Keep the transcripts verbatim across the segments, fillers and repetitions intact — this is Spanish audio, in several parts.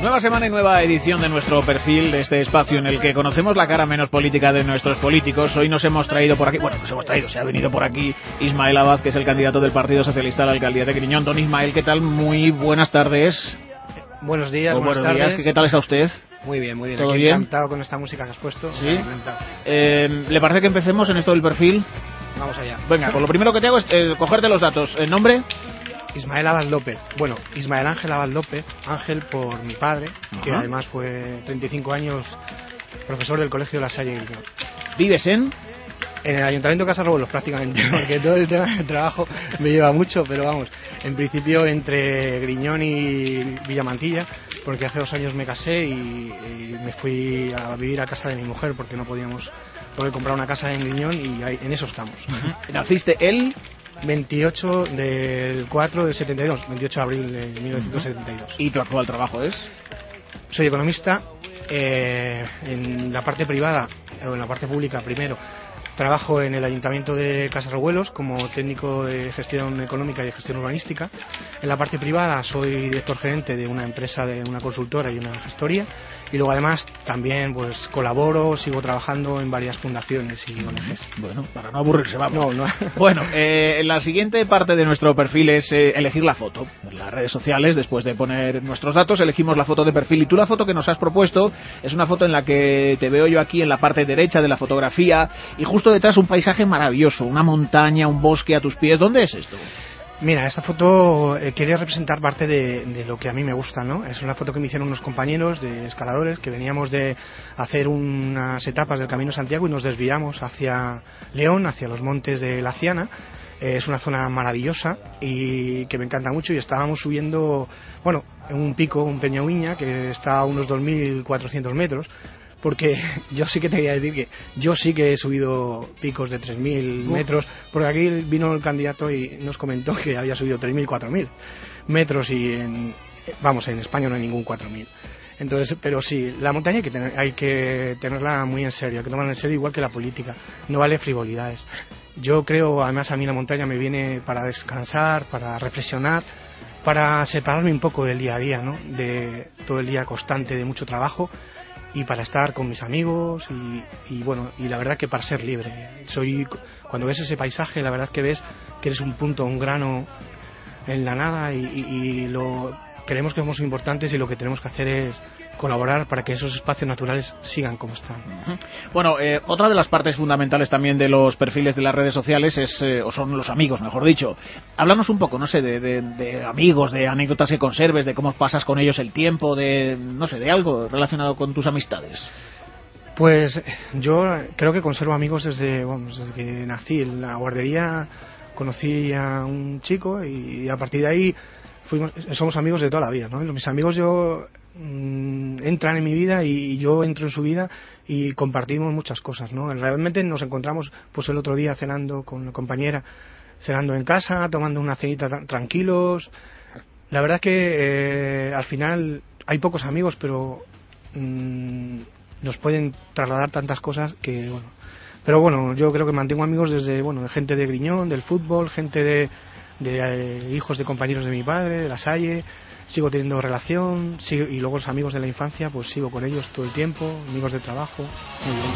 Nueva semana y nueva edición de nuestro perfil, de este espacio en el que conocemos la cara menos política de nuestros políticos. Hoy nos hemos traído por aquí, bueno, nos hemos traído, se ha venido por aquí Ismael Abad, que es el candidato del Partido Socialista a la alcaldía de Griñón. Don Ismael, ¿qué tal? Muy buenas tardes. Buenos días, o buenas buenos tardes. días. ¿Qué tal está usted? Muy bien, muy bien. ¿Todo Aquí bien? encantado con esta música que has puesto. Sí. Eh, ¿Le parece que empecemos en esto del perfil? Vamos allá. Venga, pues lo primero que te hago es eh, cogerte los datos. ¿El nombre? Ismael Abad López. Bueno, Ismael Ángel Abad López. Ángel por mi padre, uh-huh. que además fue treinta y cinco años profesor del Colegio de La Salle. ¿Vives en? En el Ayuntamiento de Casarrobuelos prácticamente, porque todo el tema del trabajo me lleva mucho, pero vamos, en principio entre Griñón y Villamantilla, porque hace dos años me casé y, y me fui a vivir a casa de mi mujer porque no podíamos poder comprar una casa en Griñón y ahí, en eso estamos. Uh-huh. ¿Naciste el? veintiocho del cuatro del setenta y dos, veintiocho de abril de mil novecientos setenta y dos. ¿Y tu actual trabajo es? Soy economista, eh, en la parte privada, o en la parte pública primero. Trabajo en el Ayuntamiento de Casarrobuelos como técnico de gestión económica y de gestión urbanística. En la parte privada soy director gerente de una empresa, de una consultora y una gestoría. Y luego además también pues colaboro, sigo trabajando en varias fundaciones y O N Ges. Bueno, para no aburrirse, vamos. No, no. Bueno, eh, la siguiente parte de nuestro perfil es eh, elegir la foto. En las redes sociales, después de poner nuestros datos, elegimos la foto de perfil. Y tú la foto que nos has propuesto es una foto en la que te veo yo aquí en la parte derecha de la fotografía y justo detrás un paisaje maravilloso, una montaña, un bosque a tus pies. ¿Dónde es esto? Mira, esta foto eh, quería representar parte de, de lo que a mí me gusta, ¿no? Es una foto que me hicieron unos compañeros de escaladores que veníamos de hacer unas etapas del Camino Santiago y nos desviamos hacia León, hacia los montes de la Ciana. Eh, es una zona maravillosa y que me encanta mucho y estábamos subiendo, bueno, en un pico, un Peñauiña, que está a unos dos mil cuatrocientos metros. Porque yo sí que te voy a decir que yo sí que he subido picos de tres mil metros, porque aquí vino el candidato y nos comentó que había subido tres mil, cuatro mil metros y en, vamos, en España no hay ningún cuatro mil. Entonces, pero sí, la montaña hay que, tener, hay que tenerla muy en serio, hay que tomarla en serio igual que la política, no vale frivolidades. Yo creo, además a mí la montaña me viene para descansar, para reflexionar, para separarme un poco del día a día, ¿no? De todo el día constante de mucho trabajo. Y para estar con mis amigos y, y bueno, y la verdad que para ser libre. Soy, cuando ves ese paisaje, la verdad que ves que eres un punto, un grano en la nada y, y, y lo creemos que somos importantes y lo que tenemos que hacer es colaborar para que esos espacios naturales sigan como están. Bueno, eh, otra de las partes fundamentales también de los perfiles de las redes sociales es, eh, o son los amigos, mejor dicho. Háblanos un poco, no sé, de, de, de amigos, de anécdotas que conserves, de cómo pasas con ellos el tiempo, de, no sé, de algo relacionado con tus amistades. Pues yo creo que conservo amigos desde, bueno, desde que nací. En la guardería conocí a un chico y a partir de ahí fuimos, somos amigos de toda la vida, ¿no? Mis amigos yo mmm, entran en mi vida y yo entro en su vida y compartimos muchas cosas, ¿no? Realmente nos encontramos pues el otro día cenando con una compañera, cenando en casa, tomando una cenita tra- tranquilos. La verdad es que eh, al final hay pocos amigos, pero mmm, nos pueden trasladar tantas cosas que, bueno. Pero bueno, yo creo que mantengo amigos desde, bueno, de gente de Griñón, del fútbol, gente de de eh, hijos de compañeros de mi padre, de La Salle, sigo teniendo relación, sigo, y luego los amigos de la infancia, pues sigo con ellos todo el tiempo, amigos de trabajo, muy bien.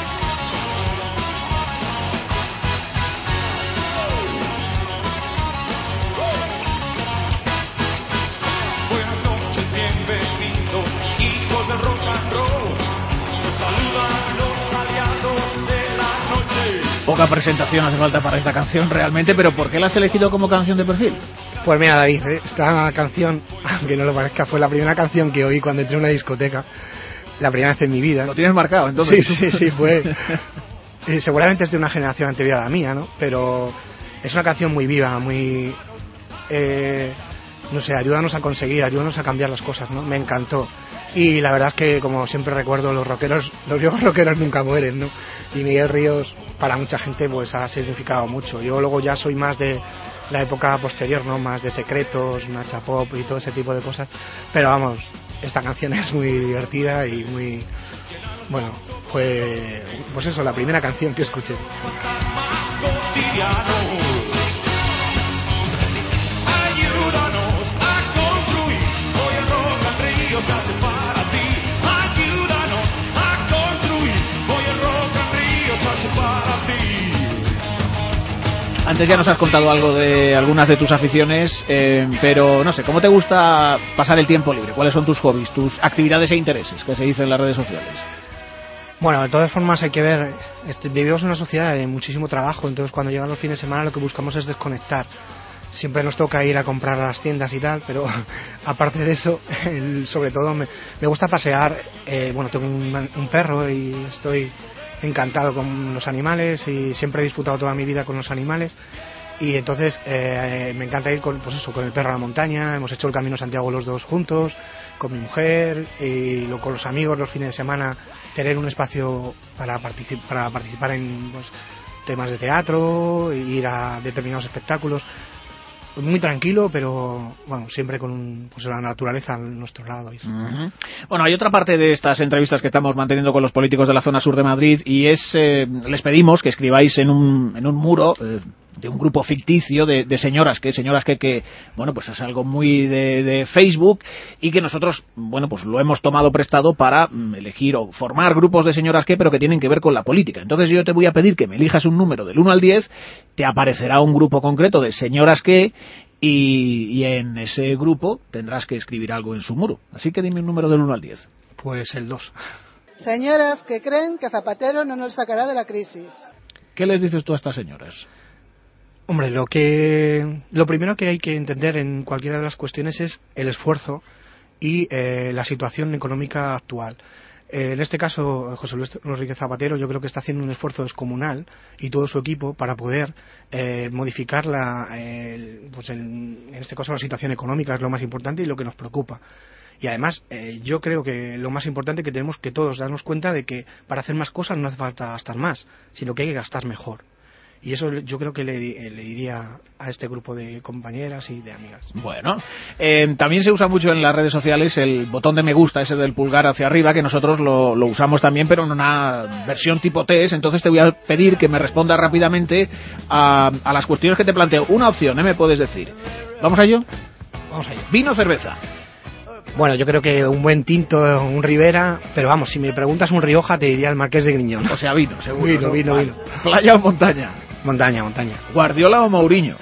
Buenas noches, bienvenido, hijos del rock and roll, nos saludan los aliados de la noche. Poca presentación hace falta para esta canción realmente, pero ¿por qué la has elegido como canción de perfil? Pues mira, David, esta canción, aunque no lo parezca, fue la primera canción que oí cuando entré a una discoteca, la primera vez en mi vida. ¿Lo tienes marcado entonces? Sí, sí, sí, fue. eh, seguramente es de una generación anterior a la mía, ¿no? Pero es una canción muy viva, muy... Eh, no sé, ayúdanos a conseguir, ayúdanos a cambiar las cosas, ¿no? Me encantó. Y la verdad es que, como siempre recuerdo, los rockeros, los viejos rockeros nunca mueren, ¿no? Y Miguel Ríos, para mucha gente, pues ha significado mucho. Yo luego ya soy más de la época posterior, ¿no? Más de Secretos, Nacha Pop y todo ese tipo de cosas. Pero vamos, esta canción es muy divertida y muy... Bueno, pues, pues eso, la primera canción que escuché. Ayúdanos a construir, hoy el rock and roll hace falta. Antes ya nos has contado algo de algunas de tus aficiones, eh, pero no sé, ¿cómo te gusta pasar el tiempo libre? ¿Cuáles son tus hobbies, tus actividades e intereses, que se dice en las redes sociales? Bueno, de todas formas hay que ver, este, vivimos en una sociedad de muchísimo trabajo, entonces cuando llegan los fines de semana lo que buscamos es desconectar. Siempre nos toca ir a comprar a las tiendas y tal, pero aparte de eso, el, sobre todo me, me gusta pasear. Eh, bueno, tengo un, un perro y estoy encantado con los animales y siempre he disfrutado toda mi vida con los animales. Y entonces eh, me encanta ir con, pues eso, con el perro a la montaña. Hemos hecho el Camino Santiago los dos juntos, con mi mujer y lo, con los amigos los fines de semana, tener un espacio para, particip- para participar en pues, temas de teatro, e ir a determinados espectáculos. Muy tranquilo, pero bueno, siempre con un, pues la naturaleza a nuestro lado. Uh-huh. Bueno, hay otra parte de estas entrevistas que estamos manteniendo con los políticos de la zona sur de Madrid y es, eh, les pedimos que escribáis en un, en un muro eh, de un grupo ficticio de, de señoras que, señoras que, que, bueno, pues es algo muy de, de Facebook y que nosotros, bueno, pues lo hemos tomado prestado para mm, elegir o formar grupos de señoras que, pero que tienen que ver con la política. Entonces yo te voy a pedir que me elijas un número del uno al diez, te aparecerá un grupo concreto de señoras que y, y en ese grupo tendrás que escribir algo en su muro. Así que dime un número del uno al diez. Pues el dos. Señoras que creen que Zapatero no nos sacará de la crisis. ¿Qué les dices tú a estas señoras? Hombre, lo que lo primero que hay que entender en cualquiera de las cuestiones es el esfuerzo y eh, la situación económica actual. Eh, en este caso, José Luis Rodríguez Zapatero yo creo que está haciendo un esfuerzo descomunal y todo su equipo para poder eh, modificar la, eh, pues en, en este caso la situación económica es lo más importante y lo que nos preocupa. Y además, eh, yo creo que lo más importante es que tenemos que todos darnos cuenta de que para hacer más cosas no hace falta gastar más, sino que hay que gastar mejor. Y eso yo creo que le, le diría a este grupo de compañeras y de amigas. Bueno, eh, también se usa mucho en las redes sociales el botón de me gusta, ese del pulgar hacia arriba, que nosotros lo, lo usamos también, pero en una versión tipo test. Entonces te voy a pedir que me respondas rápidamente a, a las cuestiones que te planteo. Una opción, ¿eh? Me puedes decir. ¿Vamos a ello? Vamos allá. ¿Vino o cerveza? Bueno, yo creo que un buen tinto, un Ribera, pero vamos, si me preguntas un Rioja te diría el Marqués de Griñón. O sea, vino, seguro. Vino, ¿no? vino, Vale. vino. ¿Playa o montaña? Montaña, montaña. ¿Guardiola o Mourinho?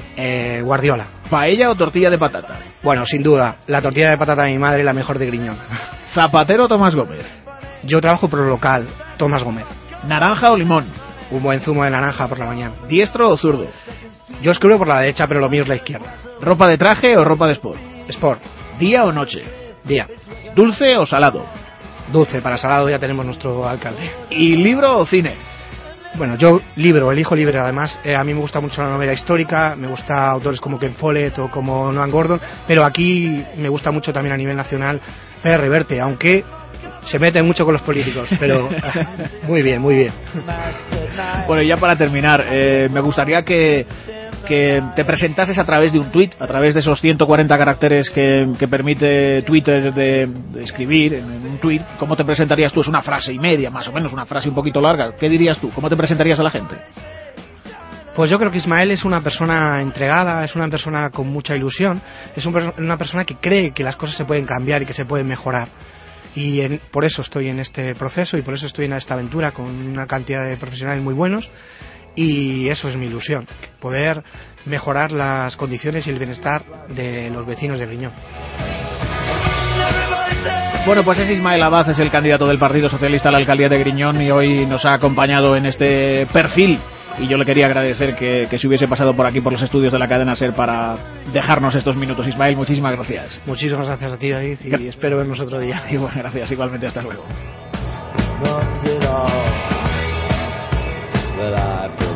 Eh, Guardiola. ¿Paella o tortilla de patata? Bueno, sin duda, la tortilla de patata de mi madre, la mejor de Griñón. ¿Zapatero o Tomás Gómez? Yo trabajo por lo local, Tomás Gómez. ¿Naranja o limón? Un buen zumo de naranja por la mañana. ¿Diestro o zurdo? Yo escribo por la derecha, pero lo mío es la izquierda. ¿Ropa de traje o ropa de sport? Sport. ¿Día o noche? Día. ¿Dulce o salado? Dulce, para salado ya tenemos nuestro alcalde. ¿Y libro o cine? Bueno, yo libro, elijo libro. Además, eh, a mí me gusta mucho la novela histórica, me gusta autores como Ken Follett o como Noam Gordon, pero aquí me gusta mucho también a nivel nacional Pérez Reverte, aunque se mete mucho con los políticos, pero muy bien, muy bien. Bueno, y ya para terminar, eh, me gustaría que, que te presentases a través de un tuit, a través de esos ciento cuarenta caracteres que, que permite Twitter de, de escribir en un tuit. ¿Cómo te presentarías tú? Es una frase y media, más o menos, una frase un poquito larga. ¿Qué dirías tú? ¿Cómo te presentarías a la gente? Pues yo creo que Ismael es una persona entregada, es una persona con mucha ilusión, es un, una persona que cree que las cosas se pueden cambiar y que se pueden mejorar. Y en, por eso estoy en este proceso y por eso estoy en esta aventura con una cantidad de profesionales muy buenos. Y eso es mi ilusión, poder mejorar las condiciones y el bienestar de los vecinos de Griñón. Bueno, pues es Ismael Abad, es el candidato del Partido Socialista a la alcaldía de Griñón y hoy nos ha acompañado en este perfil. Y yo le quería agradecer que, que se hubiese pasado por aquí, por los estudios de la cadena SER, para dejarnos estos minutos. Ismael, muchísimas gracias. Muchísimas gracias a ti, David, y Gra- espero vernos otro día. Y bueno, gracias, igualmente, hasta luego. But I